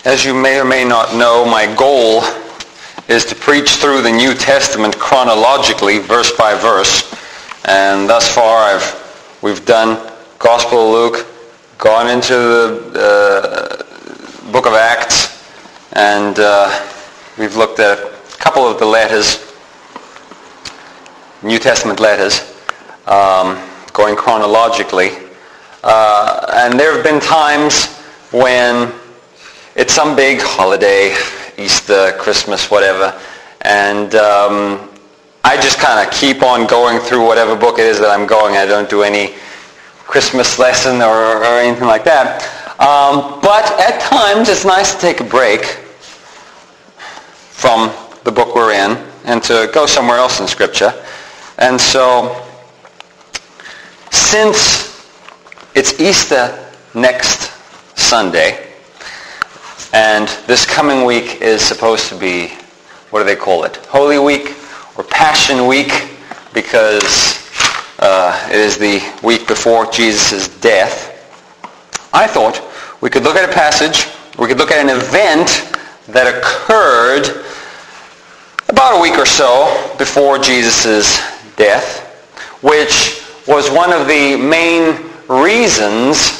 As you may or may not know, my goal is to preach through the New Testament chronologically, verse by verse. And thus far, we've done Gospel of Luke, gone into the book of Acts, and we've looked at a couple of the letters, New Testament letters, going chronologically. And there have been times when it's some big holiday, Easter, Christmas, whatever, and I just kind of keep on going through whatever book it is that I'm going. I don't do any Christmas lesson or anything like that. But at times it's nice to take a break from the book we're in and to go somewhere else in Scripture. And so, since it's Easter next Sunday, and this coming week is supposed to be, what do they call it? Holy Week or Passion Week, because it is the week before Jesus' death. I thought we could look at a passage, we could look at an event that occurred about a week or so before Jesus' death, which was one of the main reasons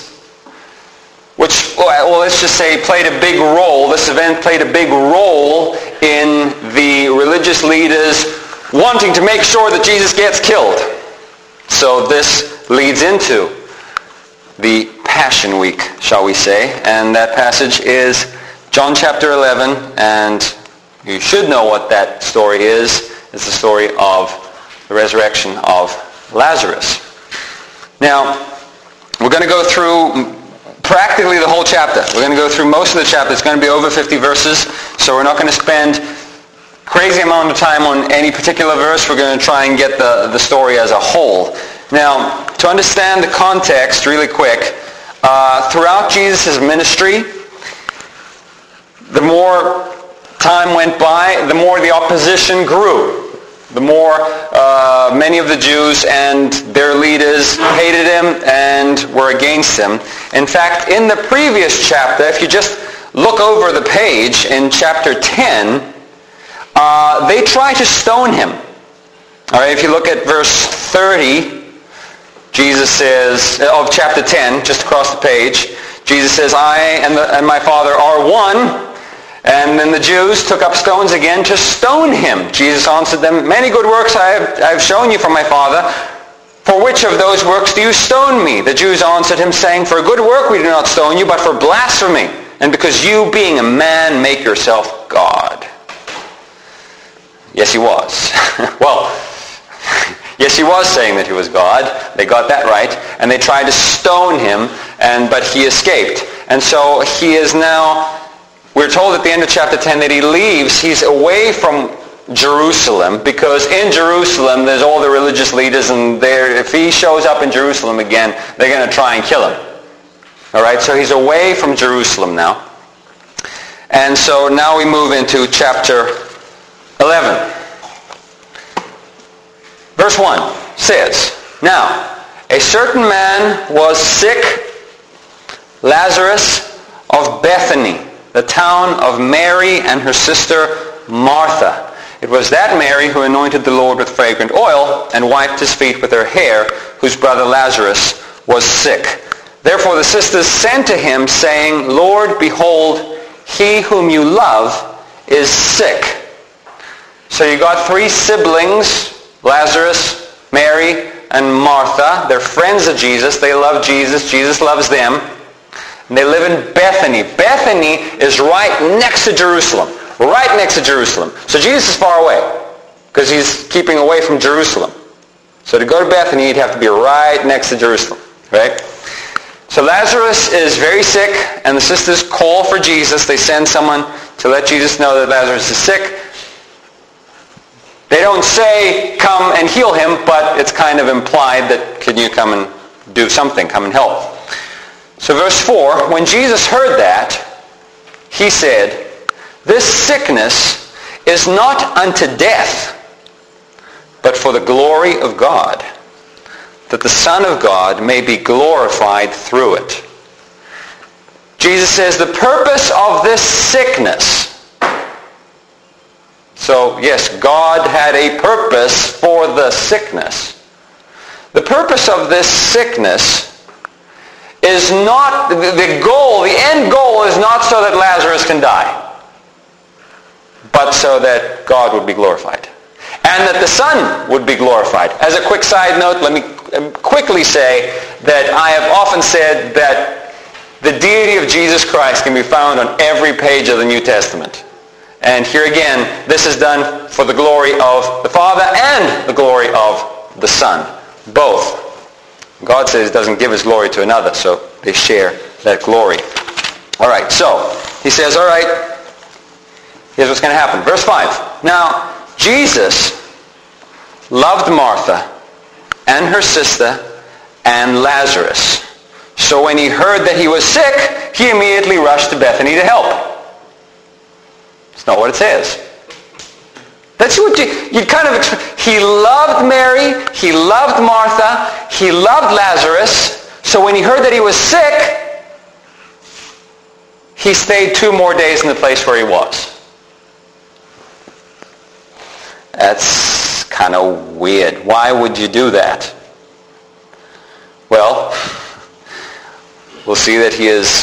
which, well, let's just say played a big role. This event played a big role in the religious leaders wanting to make sure that Jesus gets killed. So this leads into the Passion Week, shall we say. And that passage is John chapter 11, and you should know what that story is. It's the story of the resurrection of Lazarus. Now, we're going to go through practically the whole chapter. We're going to go through most of the chapter. It's going to be over 50 verses, so we're not going to spend crazy amount of time on any particular verse. We're going to try and get the story as a whole. Now, to understand the context really quick, throughout Jesus' ministry, the more time went by, the more the opposition grew. The more many of the Jews and their leaders hated him and were against him. In fact, in the previous chapter, if you just look over the page in chapter 10, they try to stone him. All right, if you look at verse 30, Jesus says, of chapter 10, just across the page, Jesus says, I and my Father are one. And then the Jews took up stones again to stone him. Jesus answered them, many good works I have shown you from my Father. For which of those works do you stone me? The Jews answered him, saying, for a good work we do not stone you, but for blasphemy. And because you, being a man, make yourself God. Yes, he was. Well, yes, he was saying that he was God. They got that right. And they tried to stone him, but he escaped. And so he is now... We're told at the end of chapter 10 that he leaves. He's away from Jerusalem because in Jerusalem there's all the religious leaders, and if he shows up in Jerusalem again, they're going to try and kill him. All right, so he's away from Jerusalem now. And so now we move into chapter 11. Verse 1 says, now, a certain man was sick, Lazarus of Bethany, the town of Mary and her sister Martha. It was that Mary who anointed the Lord with fragrant oil and wiped his feet with her hair, whose brother Lazarus was sick. Therefore the sisters sent to him, saying, Lord, behold, he whom you love is sick. So you got three siblings, Lazarus, Mary, and Martha. They're friends of Jesus. They love Jesus. Jesus loves them. And they live in Bethany. Bethany is right next to Jerusalem. Right next to Jerusalem. So Jesus is far away because he's keeping away from Jerusalem. So to go to Bethany, you'd have to be right next to Jerusalem. Right? So Lazarus is very sick, and the sisters call for Jesus. They send someone to let Jesus know that Lazarus is sick. They don't say, come and heal him, but it's kind of implied that, can you come and do something, come and help. So verse 4, when Jesus heard that, he said, this sickness is not unto death, but for the glory of God, that the Son of God may be glorified through it. Jesus says the purpose of this sickness. So yes, God had a purpose for the sickness. The purpose of this sickness is not, the end goal is not so that Lazarus can die, but so that God would be glorified. And that the Son would be glorified. As a quick side note, let me quickly say that I have often said that the deity of Jesus Christ can be found on every page of the New Testament. And here again, this is done for the glory of the Father and the glory of the Son. Both. God says he doesn't give his glory to another, so they share that glory. All right, so he says, all right, here's what's going to happen. Verse 5. Now, Jesus loved Martha and her sister and Lazarus. So when he heard that he was sick, he immediately rushed to Bethany to help. It's not what it says. That's what you kind of expect. He loved Mary, he loved Martha, he loved Lazarus. So when he heard that he was sick, he stayed 2 more days in the place where he was. That's kind of weird. Why would you do that? Well, we'll see that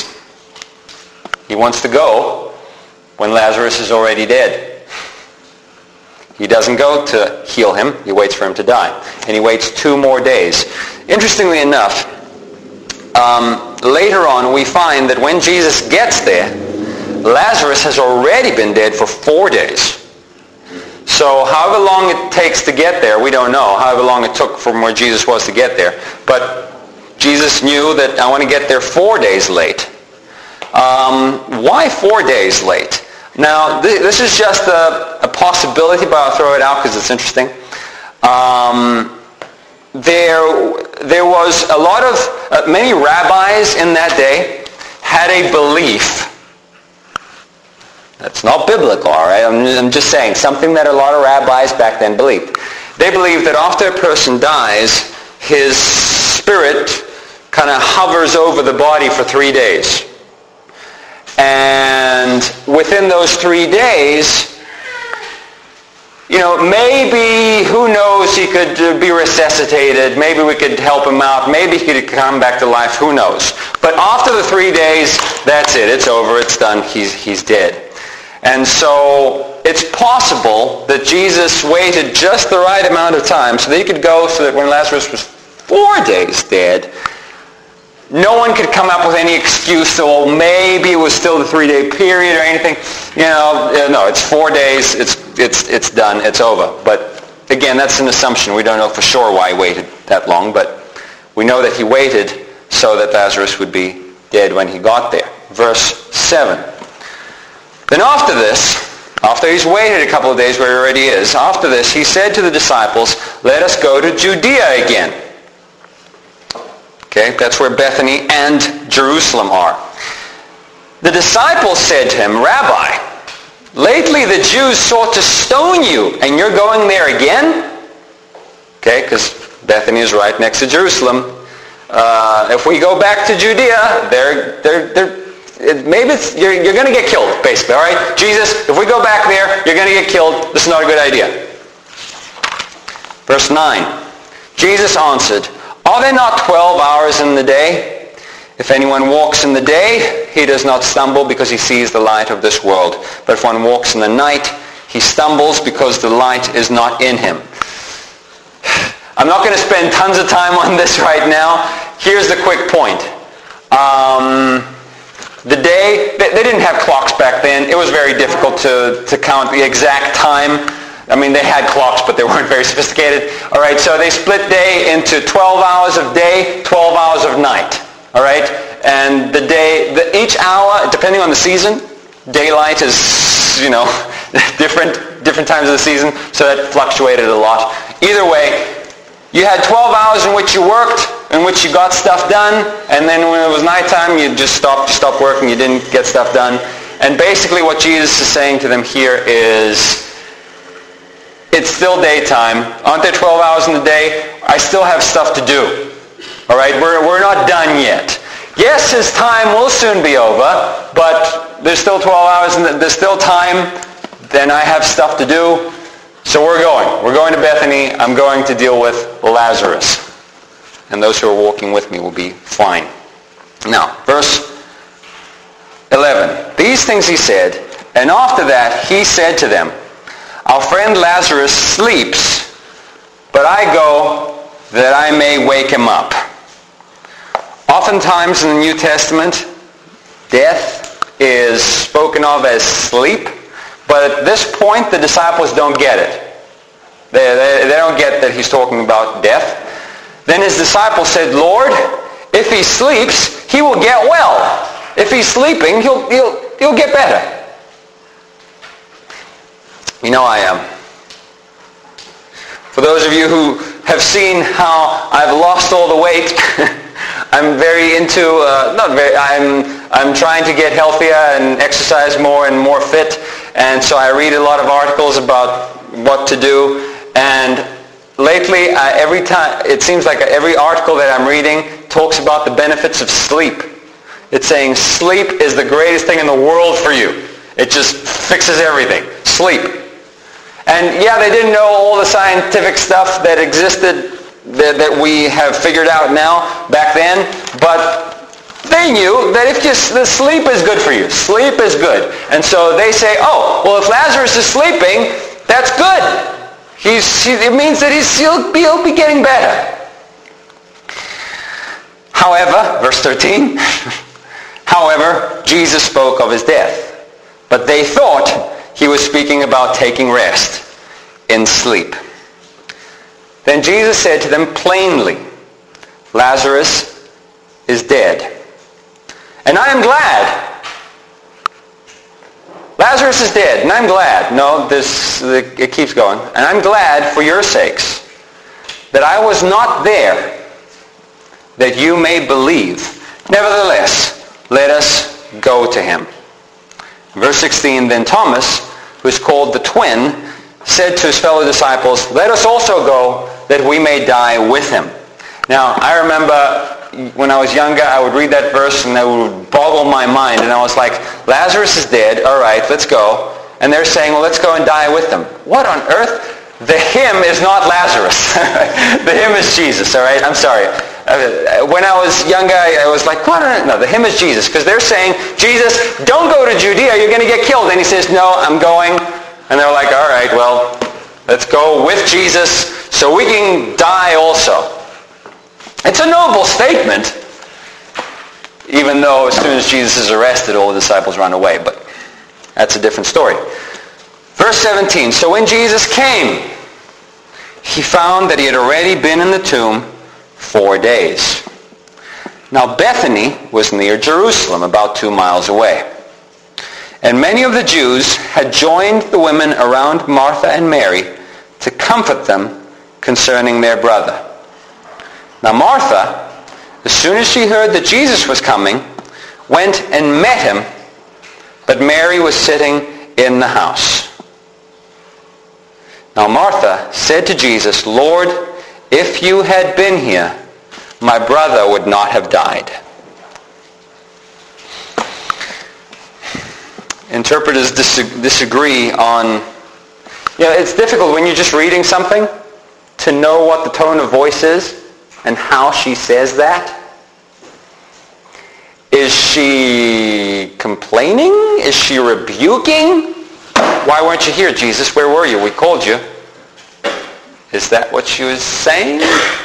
he wants to go when Lazarus is already dead. He doesn't go to heal him. He waits for him to die. And he waits 2 more days. Interestingly enough, later on we find that when Jesus gets there, Lazarus has already been dead for 4 days. So however long it takes to get there, we don't know. However long it took from where Jesus was to get there. But Jesus knew that I want to get there 4 days late. Why 4 days late? Now, this is just a possibility, but I'll throw it out because it's interesting. There was a lot of, many rabbis in that day had a belief. That's not biblical, all right? I'm just saying, something that a lot of rabbis back then believed. They believed that after a person dies, his spirit kind of hovers over the body for 3 days. And within those 3 days, maybe, who knows, he could be resuscitated. Maybe we could help him out. Maybe he could come back to life. Who knows? But after the 3 days, that's it. It's over. It's done. He's dead. And so it's possible that Jesus waited just the right amount of time so that he could go so that when Lazarus was 4 days dead, no one could come up with any excuse, so maybe it was still the 3-day period or anything. No, it's 4 days, it's done, it's over. But again, that's an assumption. We don't know for sure why he waited that long, but we know that he waited so that Lazarus would be dead when he got there. Verse 7. Then after this, after he's waited a couple of days where he already is, after this he said to the disciples, "Let us go to Judea again." Okay, that's where Bethany and Jerusalem are. The disciples said to him, "Rabbi, lately the Jews sought to stone you, and you're going there again?" Okay, because Bethany is right next to Jerusalem. If we go back to Judea, you're going to get killed, basically. All right, Jesus, if we go back there, you're going to get killed. This is not a good idea. Verse 9. Jesus answered, "Are there not 12 hours in the day? If anyone walks in the day, he does not stumble because he sees the light of this world. But if one walks in the night, he stumbles because the light is not in him." I'm not going to spend tons of time on this right now. Here's the quick point. The day, they didn't have clocks back then. It was very difficult to count the exact time. I mean, they had clocks, but they weren't very sophisticated. All right, so they split day into 12 hours of day, 12 hours of night. All right, and each hour, depending on the season, daylight is, different times of the season, so that fluctuated a lot. Either way, you had 12 hours in which you worked, in which you got stuff done, and then when it was nighttime, you just stopped working, you didn't get stuff done. And basically what Jesus is saying to them here is, it's still daytime. Aren't there 12 hours in the day? I still have stuff to do. All right, we're not done yet. yes, his time will soon be over, but there's still 12 hours and there's still time. Then I have stuff to do. So we're going. We're going to Bethany. I'm going to deal with Lazarus. And those who are walking with me will be fine. Now, verse 11. These things he said, and after that he said to them, our friend Lazarus sleeps, but I go that I may wake him up. Oftentimes in the New Testament, death is spoken of as sleep, but at this point the disciples don't get it. They don't get that he's talking about death. Then his disciples said, Lord, if he sleeps, he will get well. If he's sleeping, he'll get better. You know, for those of you who have seen how I've lost all the weight, I'm very into, I'm trying to get healthier and exercise more and more fit. And so I read a lot of articles about what to do. And lately, every time, it seems like every article that I'm reading talks about the benefits of sleep. It's saying sleep is the greatest thing in the world for you. It just fixes everything. Sleep. And yeah, they didn't know all the scientific stuff that existed that we have figured out now back then, but they knew that the sleep is good for you. Sleep is good. And so they say, oh, well, if Lazarus is sleeping, that's good. It means that he'll be getting better. However, verse 13, however, Jesus spoke of his death, but they thought he was speaking about taking rest in sleep. Then Jesus said to them plainly, Lazarus is dead. And I am glad. Lazarus is dead, and I'm glad. No, it keeps going. And I'm glad for your sakes that I was not there, that you may believe. Nevertheless, let us go to him. Verse 16, then Thomas, who is called the twin, said to his fellow disciples, let us also go, that we may die with him. Now, I remember when I was younger, I would read that verse and it would boggle my mind. And I was like, Lazarus is dead. All right, let's go. And they're saying, well, let's go and die with him. What on earth? The him is not Lazarus. The him is Jesus, all right? I'm sorry. When I was younger, I was like, what? No, the him is Jesus. Because they're saying, Jesus, don't go to Judea. You're going to get killed. And he says, no, I'm going. And they're like, all right, well, let's go with Jesus so we can die also. It's a noble statement, even though as soon as Jesus is arrested, all the disciples run away. But that's a different story. Verse 17, so when Jesus came, he found that he had already been in the tomb 4 days. Now Bethany was near Jerusalem, about 2 miles away. And many of the Jews had joined the women around Martha and Mary to comfort them concerning their brother. Now Martha, as soon as she heard that Jesus was coming, went and met him, but Mary was sitting in the house. Now Martha said to Jesus, Lord, if you had been here, my brother would not have died. Interpreters disagree on, it's difficult when you're just reading something to know what the tone of voice is and how she says that. Is she complaining? Is she rebuking? Why weren't you here, Jesus? Where were you? We called you. Is that what she was saying?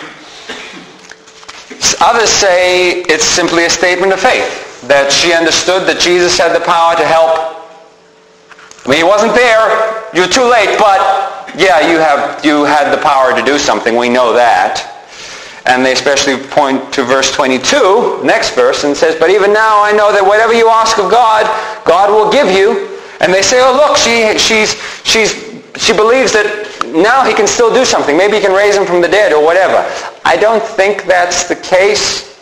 Others say it's simply a statement of faith, that she understood that Jesus had the power to help. I mean, he wasn't there. You're too late, but yeah, you had the power to do something. We know that. And they especially point to verse 22, next verse, and says, but even now I know that whatever you ask of God, God will give you. And they say, oh look, she believes that now he can still do something. Maybe he can raise him from the dead or whatever. I don't think that's the case,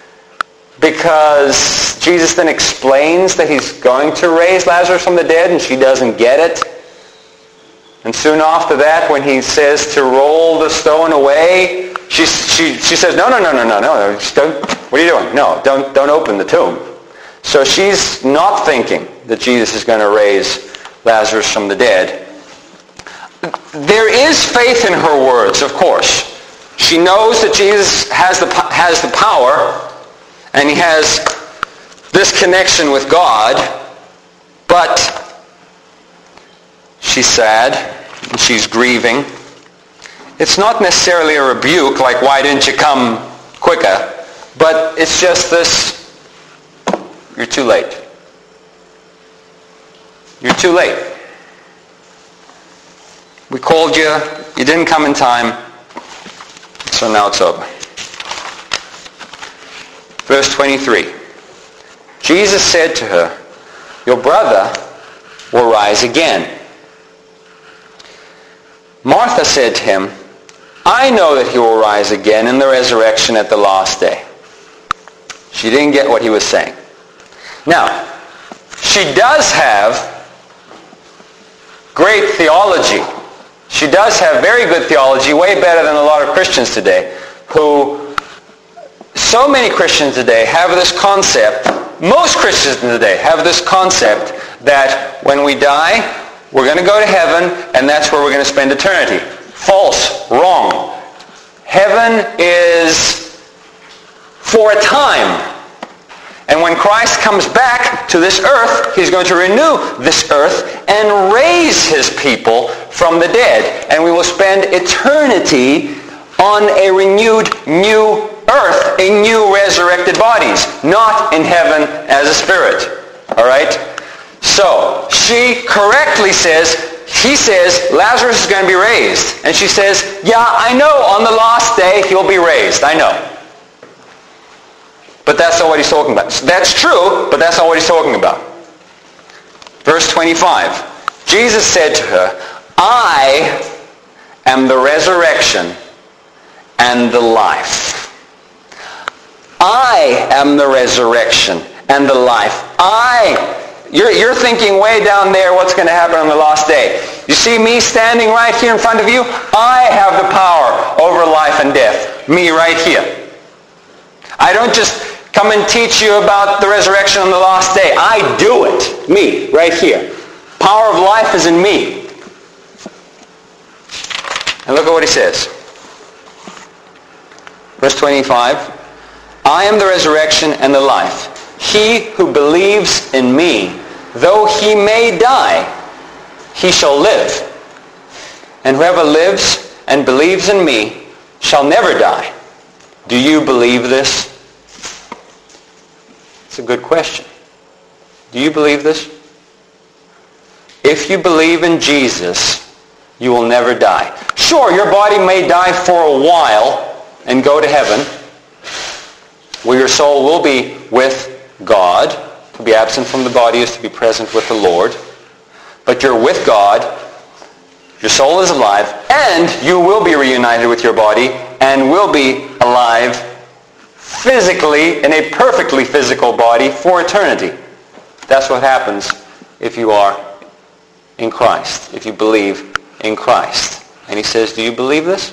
because Jesus then explains that he's going to raise Lazarus from the dead, and she doesn't get it. And soon after that, when he says to roll the stone away, she says, no, What are you doing? No, don't open the tomb. So she's not thinking that Jesus is going to raise Lazarus from the dead. There is faith in her words, of course. She knows that Jesus has the power, and he has this connection with God, but she's sad, and she's grieving. It's not necessarily a rebuke, like, why didn't you come quicker? But it's just this, you're too late. You're too late. We called you, you didn't come in time, so now it's over. Verse 23. Jesus said to her, your brother will rise again. Martha said to him, I know that he will rise again in the resurrection at the last day. She didn't get what he was saying. Now, she does have great theology. She does have very good theology, way better than a lot of Christians today, so many Christians today have this concept, most Christians today have this concept that when we die, we're going to go to heaven, and that's where we're going to spend eternity. False. Wrong. Heaven is for a time. And when Christ comes back to this earth, he's going to renew this earth and raise his people from the dead. And we will spend eternity on a renewed new earth, a new resurrected bodies, not in heaven as a spirit. All right? So, she correctly says, he says, Lazarus is going to be raised. And she says, yeah, I know on the last day he'll be raised. I know. But that's not what he's talking about. That's true, but that's not what he's talking about. Verse 25. Jesus said to her, I am the resurrection and the life. I am the resurrection and the life. You're thinking way down there what's going to happen on the last day. You see me standing right here in front of you? I have the power over life and death. Me right here. I don't just come and teach you about the resurrection on the last day. I do it. Me, right here. Power of life is in me. And look at what he says. Verse 25. I am the resurrection and the life. He who believes in me, though he may die, he shall live. And whoever lives and believes in me shall never die. Do you believe this? It's a good question. Do you believe this? If you believe in Jesus, you will never die. Sure, your body may die for a while and go to heaven, where your soul will be with God. To be absent from the body is to be present with the Lord. But you're with God, your soul is alive, and you will be reunited with your body and will be alive physically in a perfectly physical body for eternity. That's what happens if you are in Christ, if you believe in Christ. And he says, do you believe this?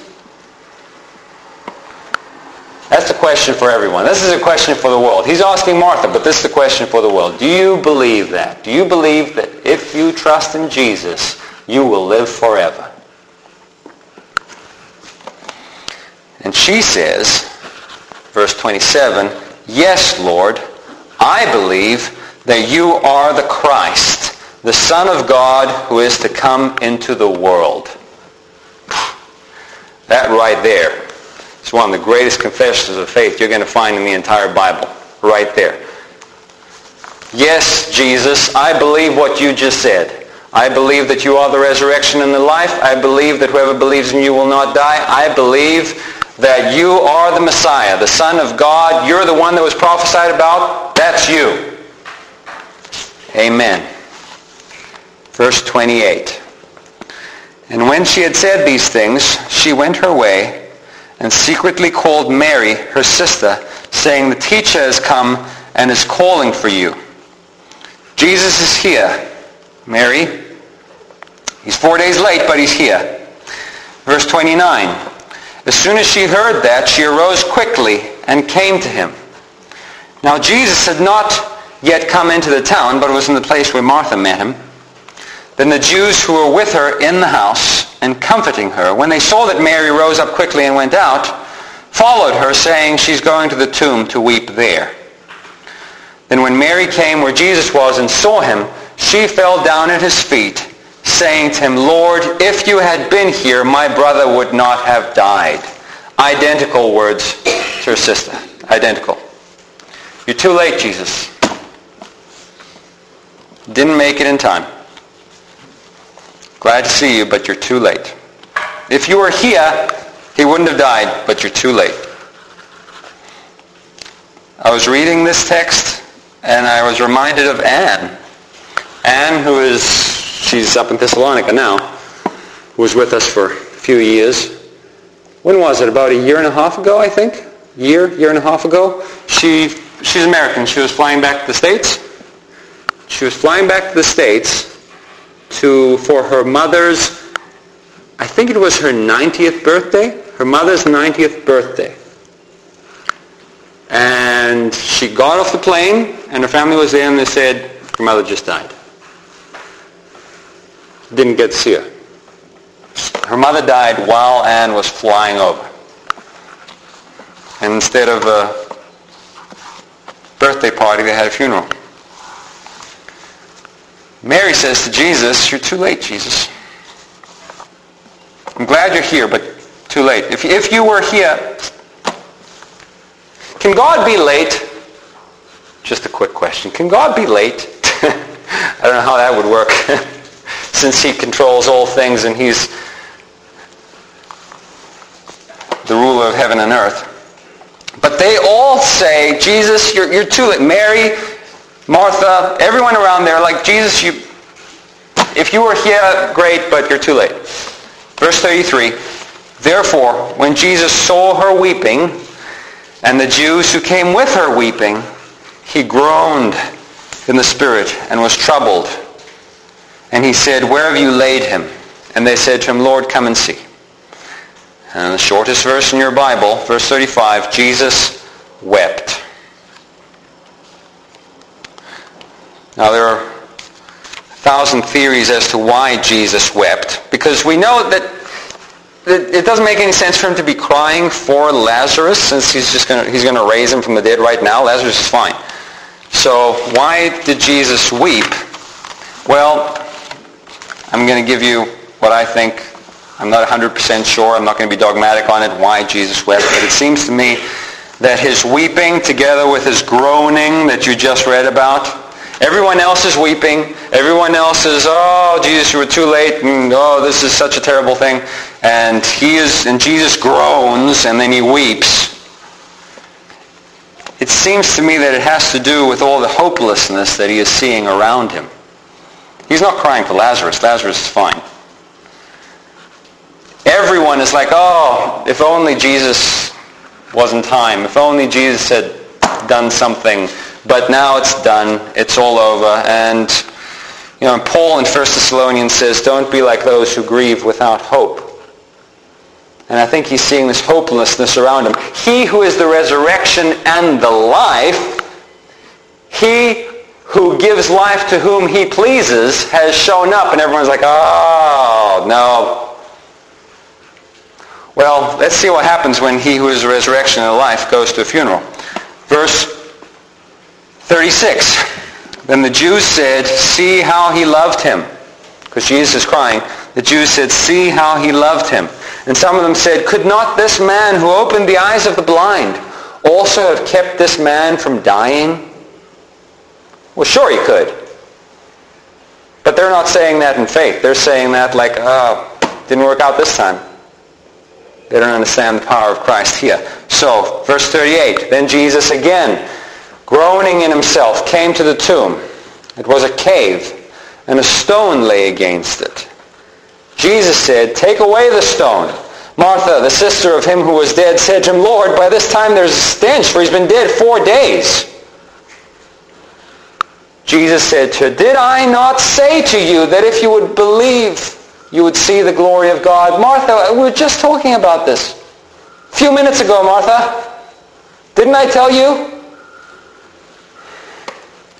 That's the question for everyone. This is a question for the world. He's asking Martha, but this is the question for the world. Do you believe that? Do you believe that if you trust in Jesus, you will live forever? And she says, verse 27, yes, Lord, I believe that you are the Christ, the Son of God who is to come into the world. That right there is one of the greatest confessions of faith you're going to find in the entire Bible. Right there. Yes, Jesus, I believe what you just said. I believe that you are the resurrection and the life. I believe that whoever believes in you will not die. I believe that you are the Messiah, the Son of God. You're the one that was prophesied about. That's you. Amen. Verse 28. And when she had said these things, she went her way and secretly called Mary, her sister, saying, the teacher has come and is calling for you. Jesus is here, Mary. He's 4 days late, but he's here. Verse 29. As soon as she heard that, she arose quickly and came to him. Now Jesus had not yet come into the town, but was in the place where Martha met him. Then the Jews who were with her in the house and comforting her, when they saw that Mary rose up quickly and went out, followed her, saying, she's going to the tomb to weep there. Then when Mary came where Jesus was and saw him, she fell down at his feet, saying to him, Lord, if you had been here, my brother would not have died. Identical words to her sister. Identical. You're too late, Jesus. Didn't make it in time. Glad to see you, but you're too late. If you were here, he wouldn't have died, but you're too late. I was reading this text, and I was reminded of Anne. Anne, she's up in Thessalonica now, who was with us for a few years. When was it? About a year and a half ago, I think? Year and a half ago. She's American. She was flying back to the States. She was flying back to the States for her mother's, I think it was her 90th birthday. Her mother's 90th birthday. And she got off the plane, and her family was there, and they said, your mother just died. Didn't get to see her. Her mother died while Anne was flying over. And instead of a birthday party, they had a funeral. Mary says to Jesus, you're too late, Jesus. I'm glad you're here, but too late. If you were here, can God be late? Just a quick question. Can God be late? I don't know how that would work. Since he controls all things and he's the ruler of heaven and earth. But they all say, Jesus, you're too late. Mary, Martha, everyone around there, like, Jesus, if you were here, great, but you're too late. Verse 33, therefore, when Jesus saw her weeping, and the Jews who came with her weeping, he groaned in the spirit and was troubled. And he said, where have you laid him? And they said to him, Lord, come and see. And the shortest verse in your Bible, verse 35, Jesus wept. Now there are 1,000 theories as to why Jesus wept, because we know that it doesn't make any sense for him to be crying for Lazarus, since he's going to raise him from the dead right now. Lazarus is fine. So why did Jesus weep? Well, I'm going to give you what I think. I'm not 100% sure. I'm not going to be dogmatic on it, why Jesus wept. But it seems to me that his weeping together with his groaning that you just read about, everyone else is weeping. Everyone else is, oh, Jesus, you were too late. And, oh, this is such a terrible thing. And Jesus groans and then he weeps. It seems to me that it has to do with all the hopelessness that he is seeing around him. He's not crying for Lazarus. Lazarus is fine. Everyone is like, oh, if only Jesus was in time. If only Jesus had done something. But now it's done. It's all over. And Paul in 1 Thessalonians says, don't be like those who grieve without hope. And I think he's seeing this hopelessness around him. He who is the resurrection and the life, he who gives life to whom he pleases, has shown up. And everyone's like, oh, no. Well, let's see what happens when he who is the resurrection and the life goes to a funeral. Verse 36. Then the Jews said, see how he loved him. Because Jesus is crying. The Jews said, see how he loved him. And some of them said, could not this man who opened the eyes of the blind also have kept this man from dying? Well, sure he could. But they're not saying that in faith. They're saying that like, oh, didn't work out this time. They don't understand the power of Christ here. So, verse 38, then Jesus again, groaning in himself, came to the tomb. It was a cave, and a stone lay against it. Jesus said, take away the stone. Martha, the sister of him who was dead, said to him, Lord, by this time there's a stench, for he's been dead 4 days. Jesus said to her, did I not say to you that if you would believe, you would see the glory of God? Martha, we were just talking about this a few minutes ago, Martha. Didn't I tell you?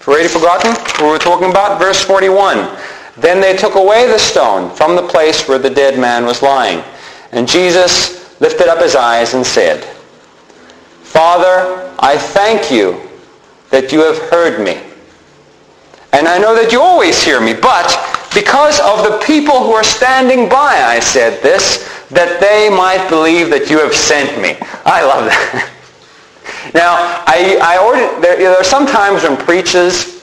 Already forgotten what we were talking about? Verse 41. Then they took away the stone from the place where the dead man was lying. And Jesus lifted up his eyes and said, Father, I thank you that you have heard me. And I know that you always hear me, but because of the people who are standing by, I said this, that they might believe that you have sent me. I love that. Now, there are some times when preachers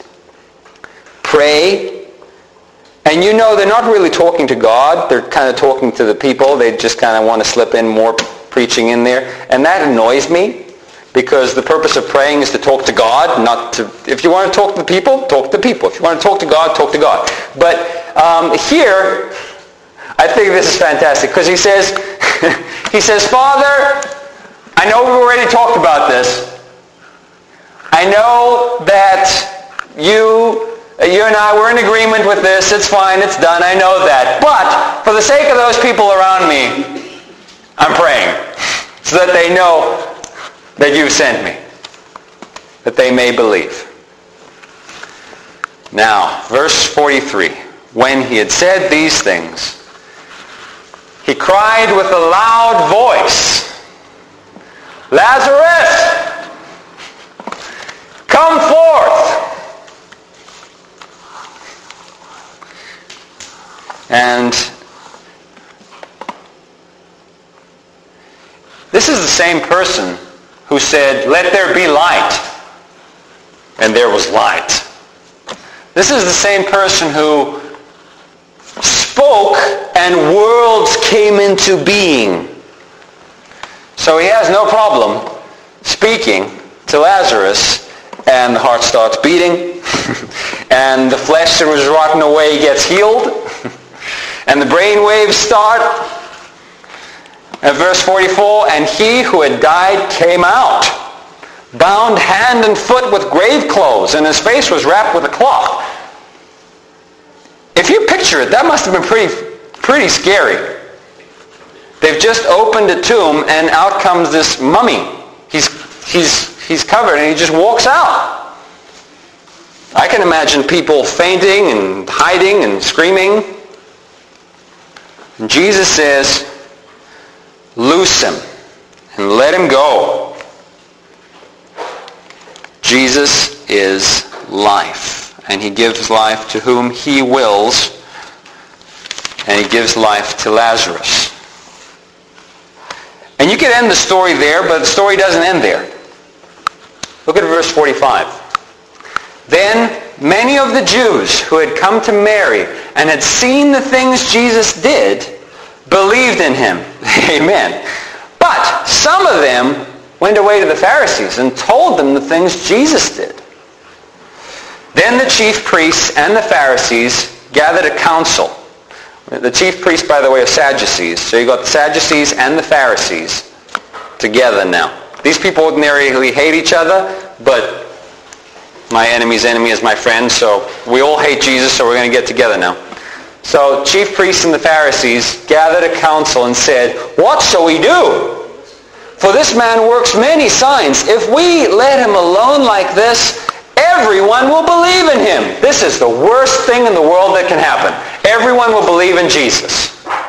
pray, and you know they're not really talking to God. They're kind of talking to the people. They just kind of want to slip in more preaching in there. And that annoys me, because the purpose of praying is to talk to God, not to... If you want to talk to the people, talk to the people. If you want to talk to God, talk to God. But here, I think this is fantastic, because he says, Father, I know we've already talked about this. I know that you and I were in agreement with this. It's fine. It's done. I know that. But for the sake of those people around me, I'm praying so that they know that you've sent me, that they may believe. Now, verse 43. When he had said these things, he cried with a loud voice, Lazarus, come forth. And this is the same person who said, let there be light. And there was light. This is the same person who spoke and worlds came into being. So he has no problem speaking to Lazarus, and the heart starts beating, and the flesh that was rotting away gets healed, and the brain waves start. And verse 44, and he who had died came out, bound hand and foot with grave clothes, and his face was wrapped with a cloth. If you picture it, that must have been pretty scary. They've just opened a tomb, and out comes this mummy. He's covered, and he just walks out. I can imagine people fainting and hiding and screaming. And Jesus says, loose him and let him go. Jesus is life. And he gives life to whom he wills. And he gives life to Lazarus. And you could end the story there, but the story doesn't end there. Look at verse 45. Then many of the Jews who had come to Mary and had seen the things Jesus did believed in him. Amen. But some of them went away to the Pharisees and told them the things Jesus did. Then the chief priests and the Pharisees gathered a council. The chief priests, by the way, are Sadducees. So you got the Sadducees and the Pharisees together now. These people ordinarily hate each other, but my enemy's enemy is my friend, so we all hate Jesus, so we're going to get together now. So chief priests and the Pharisees gathered a council and said, what shall we do? For this man works many signs. If we let him alone like this, everyone will believe in him. This is the worst thing in the world that can happen. Everyone will believe in Jesus.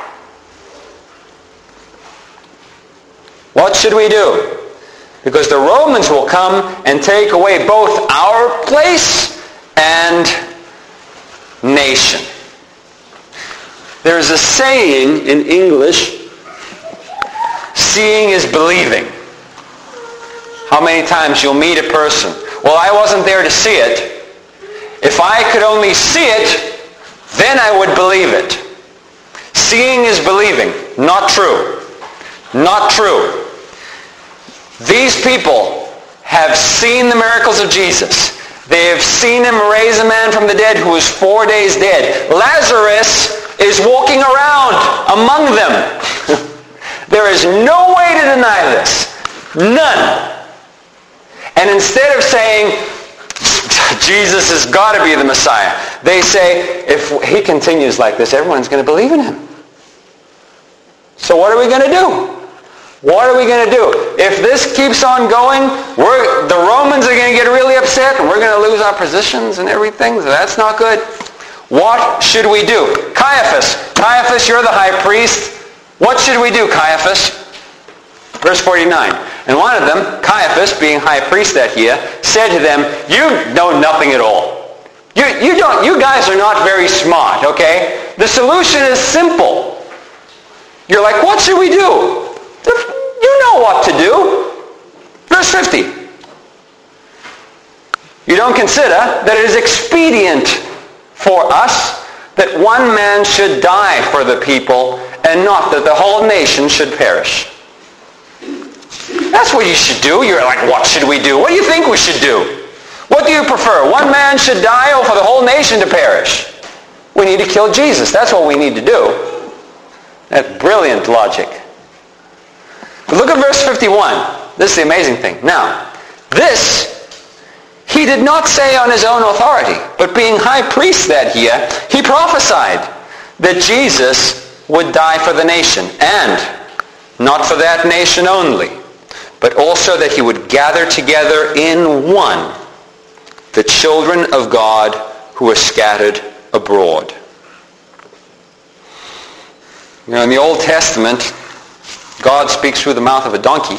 What should we do? Because the Romans will come and take away both our place and nation. There's a saying in English, seeing is believing. How many times you'll meet a person, well, I wasn't there to see it. If I could only see it, then I would believe it. Seeing is believing. Not true. Not true. These people have seen the miracles of Jesus. They have seen him raise a man from the dead who was 4 days dead. Lazarus is walking around among them. There is no way to deny this. None. And instead of saying, Jesus has got to be the Messiah, they say, if he continues like this, everyone's going to believe in him. So what are we going to do? What are we going to do? If this keeps on going, the Romans are going to get really upset and we're going to lose our positions and everything. So that's not good. What should we do? Caiaphas, you're the high priest. What should we do, Caiaphas? Verse 49. And one of them, Caiaphas, being high priest that year, said to them, you know nothing at all. You guys are not very smart, okay? The solution is simple. You're like, what should we do? You know what to do. Verse 50. You don't consider that it is expedient for us that one man should die for the people and not that the whole nation should perish. That's what you should do. You're like, what should we do? What do you think we should do? What do you prefer? One man should die or for the whole nation to perish? We need to kill Jesus. That's what we need to do. That's brilliant logic. But look at verse 51. This is the amazing thing. Now, this he did not say on his own authority, but being high priest that year, he prophesied that Jesus would die for the nation, and not for that nation only, but also that he would gather together in one the children of God who are scattered abroad. You know, in the Old Testament, God speaks through the mouth of a donkey.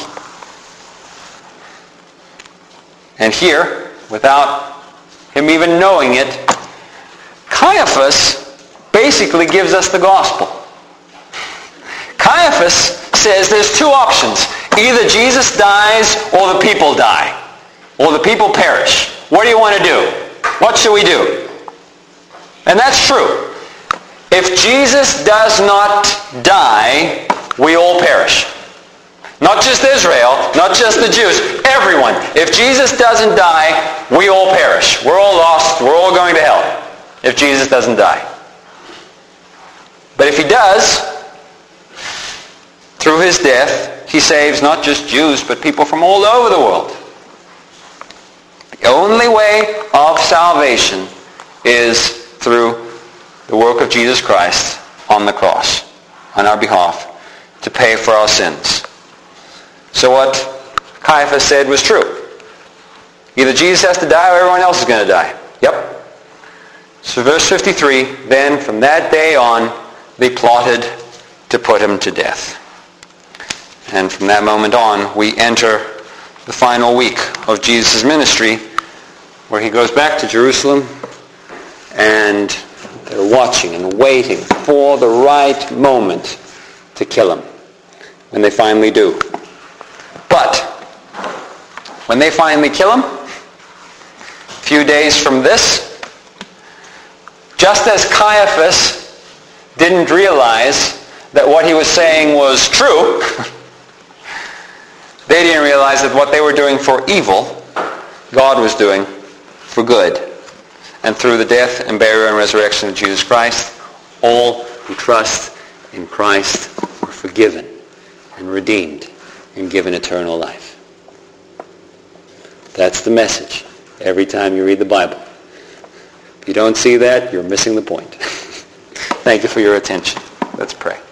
And here, without him even knowing it, Caiaphas basically gives us the gospel. Caiaphas says there's two options. Either Jesus dies or the people die, or the people perish. What do you want to do? What should we do? And that's true. If Jesus does not die, we all perish. Not just Israel, not just the Jews, everyone. If Jesus doesn't die, we all perish. We're all lost. We're all going to hell if Jesus doesn't die. But if he does, through his death, he saves not just Jews, but people from all over the world. The only way of salvation is through the work of Jesus Christ on the cross, on our behalf, to pay for our sins. So what Caiaphas said was true. Either Jesus has to die or everyone else is going to die. Yep. So verse 53, then from that day on, they plotted to put him to death. And from that moment on, we enter the final week of Jesus' ministry, where he goes back to Jerusalem, and they're watching and waiting for the right moment to kill him, when they finally do. But when they finally kill him, a few days from this, just as Caiaphas didn't realize that what he was saying was true, they didn't realize that what they were doing for evil, God was doing for good. And through the death and burial and resurrection of Jesus Christ, all who trust in Christ are forgiven and redeemed and given eternal life. That's the message every time you read the Bible. If you don't see that, you're missing the point. Thank you for your attention. Let's pray.